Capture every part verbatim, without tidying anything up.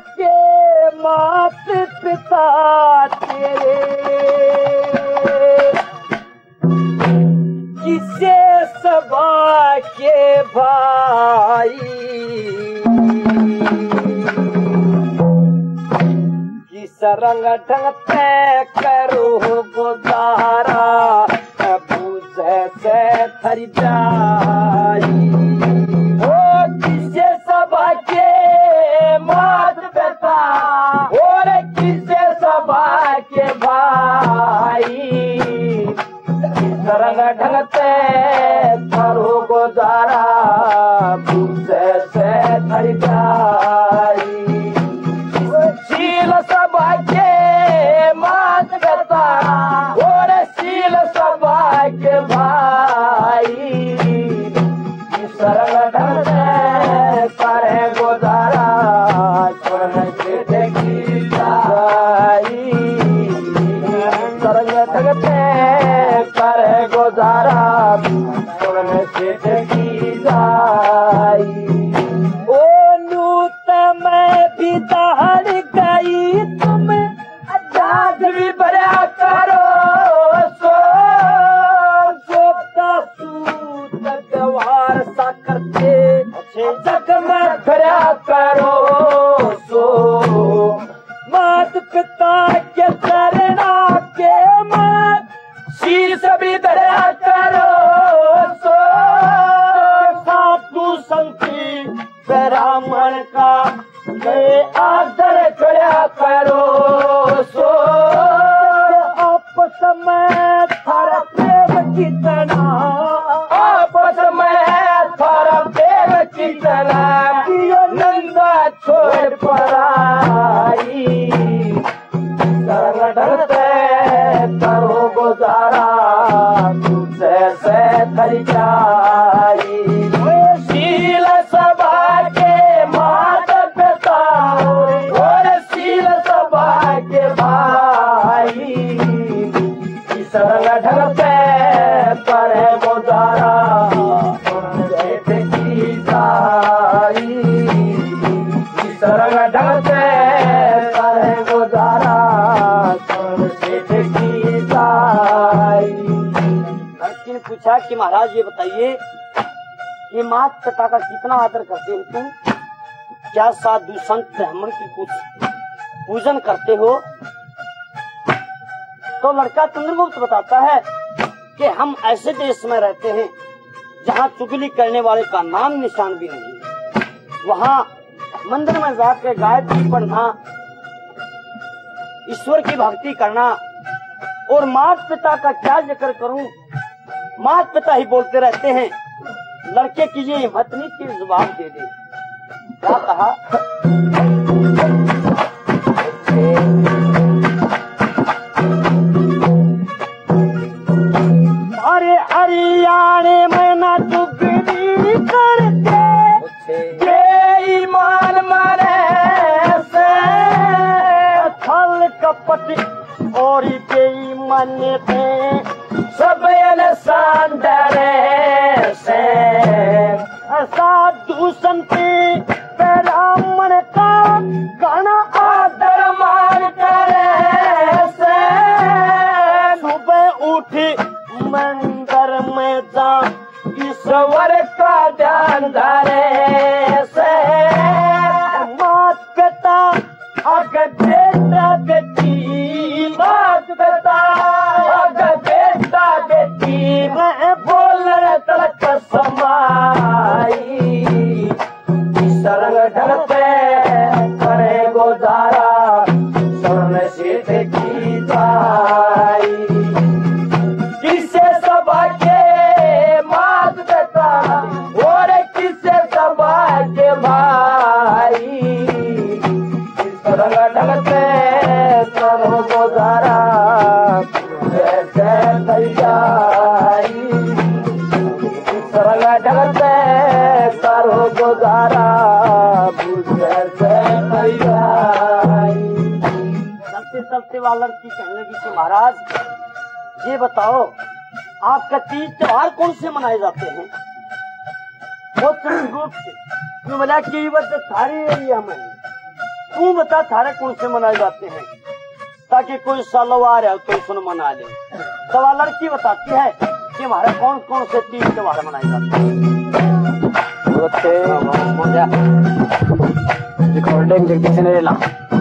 के मात पिता तेरे, किसे सबा के भाई, किस रंग ढंग तय करो गुजारा, पूछे से खरीदारी। ओ किसे सबा के मात पिता और किसे सबा के भाई, किस रंग ढंग तय करो गुजारा, पूछे से खरीदारी। शील सभा के मात पिता और शील सभा के भाई, सरल ढंग से करे गुजारा, स्वर्ण से की जाई, सरल ढंग से करे गुजारा, स्वर्ण से की जाई। ओ नूत में भी दहाड़ गई तुम अजाद भी भरा करो, सो सोता सूत व्यवहार सा करते जग में भरा करो, सो मात पिता के चरणा के मत शीश भी धरा करो, सो साधु संती ब्राह्मण का गए आदर खड़ा करो, सो आपस में थारा प्रेम कितना, आपस में थारा प्रेम कितना, नंदा छोड़ पराई, सरल ढलते करो गुजारा, तुझसे से खरीदारी। शील सभा के मात पिता और शील सभा के भाई, सरल ढंग से करे गुजारा, की जाई, सरल ढंग से करे गुजारा, की जाई। लड़की ने पूछा कि महाराज ये बताइए कि मात पिता का कितना आदर करते हो तुम, क्या साधु संत ब्राह्मण की कुछ पूजन करते हो? तो लड़का चंद्रगुप्त बताता है कि हम ऐसे देश में रहते हैं जहाँ चुगली करने वाले का नाम निशान भी नहीं, वहाँ मंदिर में जाकर गायत्री पढ़ना, ईश्वर की भक्ति करना, और मात पिता का क्या जिक्र करूं, मात पिता ही बोलते रहते हैं। लड़के की ये हिम्मत नहीं कि जवाब दे दे। क्या कहा? अरे हरियाणे में ना चुगली करते, ये ईमान मारे से छल कपट और बेईमान थे, सब इंसान डरे से, साधु संती ब्राह्मण का गण आदर मान करे से, सुबह उठी मंदिर में जा ईश्वर का ध्यान धरे से, मात पिता अगर बेटा बेटी, मात पिता अगर बेटा बेटी मैं बोलने तलक समाई, सरल ढंग से करे गुजारा, स्वर्ण सिद्ध की जाई। किसे सभा के मात पिता और किसे सभा के भाई, सरल ढंग से करो गुजारा, जैसे तैयारी, सरल ढंग से करो गुजारा, जैसे तैयारी। चलते चलते वाला लड़की कहने लगी कि महाराज ये बताओ आपका तीज त्योहार कौन से मनाए जाते हैं? वो चंद्रगुप्त बोला कि ये बात सारी एरिया में तू बता थारे कौन से मनाए जाते हैं, ताकि कोई सालोवार है तो सुन मना ले। तो लड़की बताती है कि हमारे कौन कौन से तीज त्योहार मनाए जाते हैं। रिकॉर्डिंग जगदीश ने ला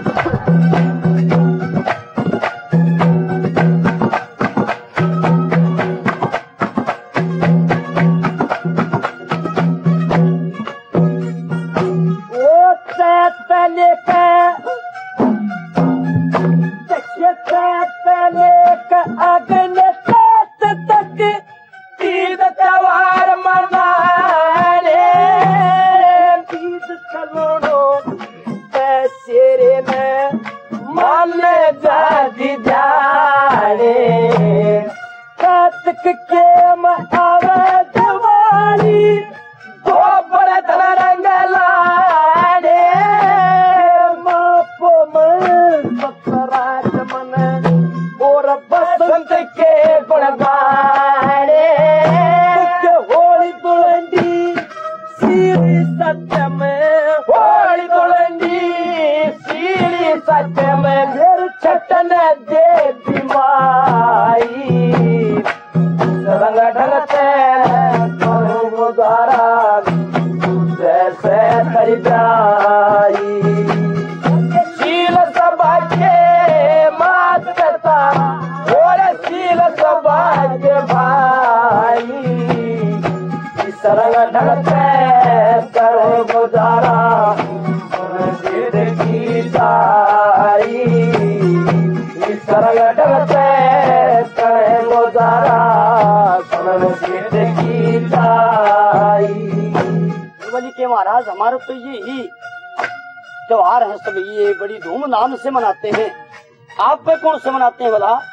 के महाराज। हमारे तो ये ही त्योहार है, सब ये बड़ी धूमधाम से मनाते हैं। आप पे कौन से मनाते हैं भला?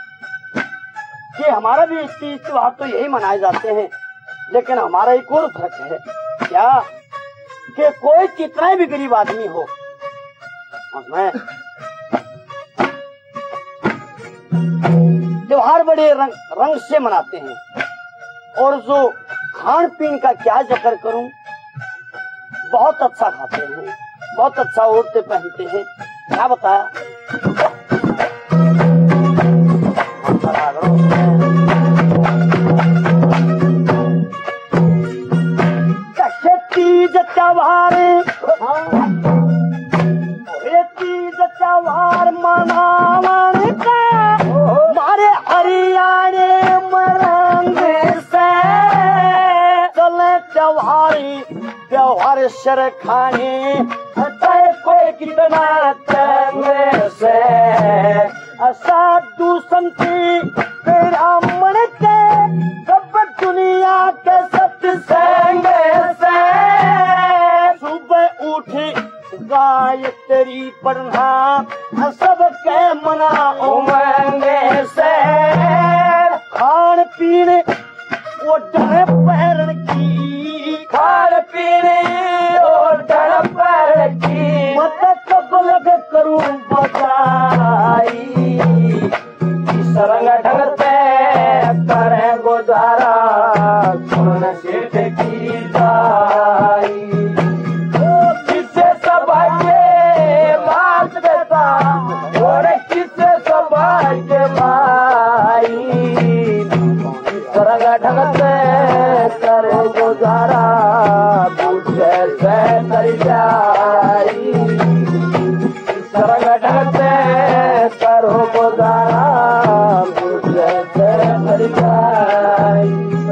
कि हमारा भी तीज त्योहार तो यही मनाए जाते हैं, लेकिन हमारा एक और फर्क है क्या कि कोई कितना भी गरीब आदमी हो उसमें त्योहार बड़े रंग, रंग से मनाते हैं। और जो खान पीन का क्या जिक्र करूं, बहुत अच्छा खाते हैं, बहुत अच्छा ओढ़ते पहनते हैं। क्या बताया तीज त्योहार, तीज त्योहार मनावन का मारे हरियाणे मरंग से चले त्योहारी त्योहार शर खाने कोई कितना तंग से साधु संती ब्राह्मण के सब दुनिया के सत्संग से सुबह उठी गायत्री पढ़ना सबके मना उमंग से खान पीने वो डर पैर की खान पीने और डर पैर की मत कब लग करूं बजाई सरंग ढंग से करे गुजारा सुन सिद्ध की जाई किसे सभाग्य मात देता और किसे सभाग्य माई सरंग ढंग से करे गुजारा पूछे से कर जाई सरंग ढंग से करो गुजारा पूछे से कर जाई।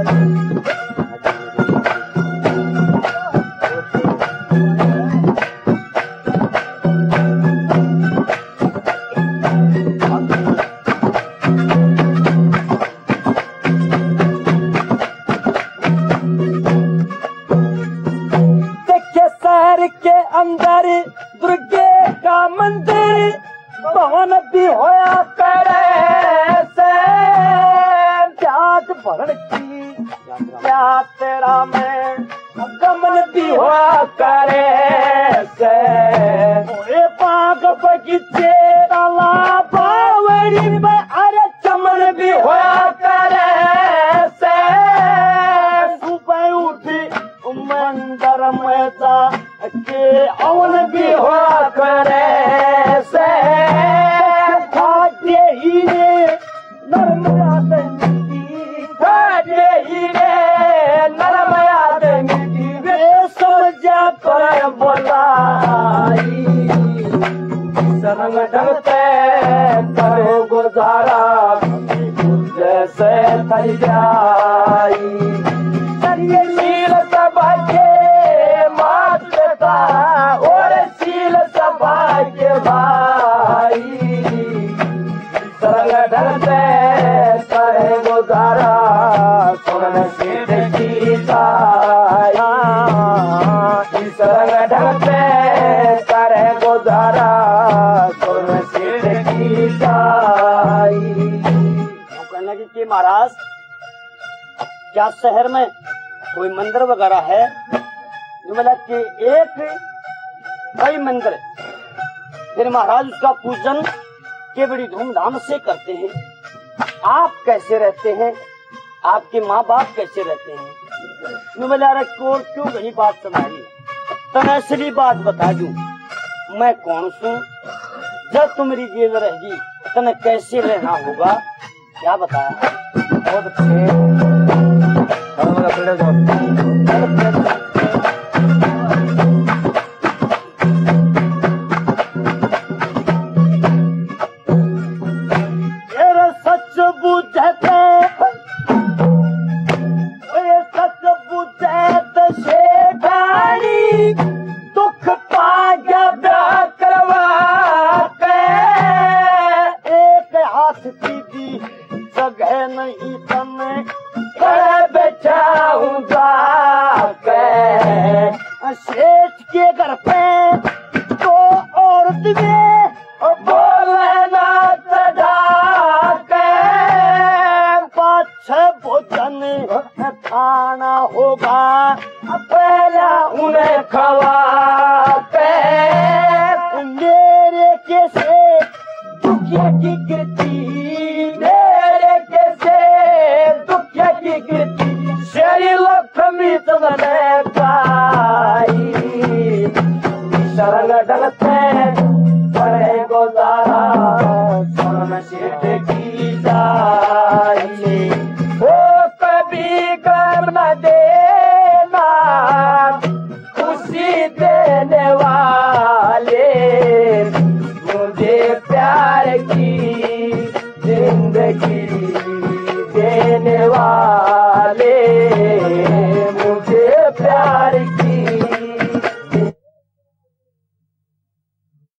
के अंदर दुर्गे का मंदिर भवन भी होया करे से जात भरण की क्या तेरा में गमन भी होया करे से बाग बगीचे ताला बावड़ी में अरे चमन भी होया करे से सुबह उठी मंदिर में जा के अवन भी हुआ करे जाई सरंग ढंगते करो गुजारा जैसे थई जाई करिए शील सभा के माता और शील सभा के भाई सरंग ढंगते करे गुजारा सुन सीध की जाई सरंग ढंगते करे गुजारा सुन सीध की जाई। कहने लगी कि महाराज क्या शहर में कोई मंदिर वगैरह है? जो बोला कि एक कई मंदिर है। फिर महाराज उसका पूजन के बड़ी धूमधाम से करते हैं। आप कैसे रहते हैं? आपके माँ बाप कैसे रहते हैं? बोला अरे को क्यों घनी बात सुनाई? तने असली बात बता दूं मैं कौन सू? जब तुम मेरी गेज रहेगी तने कैसे रहना होगा? क्या बताया? बहुत अच्छे सच बुझते सच बुझते शेखानी दुख पाग्या करवा के एक हाथ की दी जगह नहीं तने बेचाऊंगा सेठ के घर पे तो औरत में बोले ना चढ़ा के पाँच भोजन खाना होगा पहला उन्हें खवा के मेरे कैसे दुखिया की गिरती मेरे कैसे दुखिया की गिरती शेरी लक्ष्मी तने पाई सरंग ढंगते करे गुजारा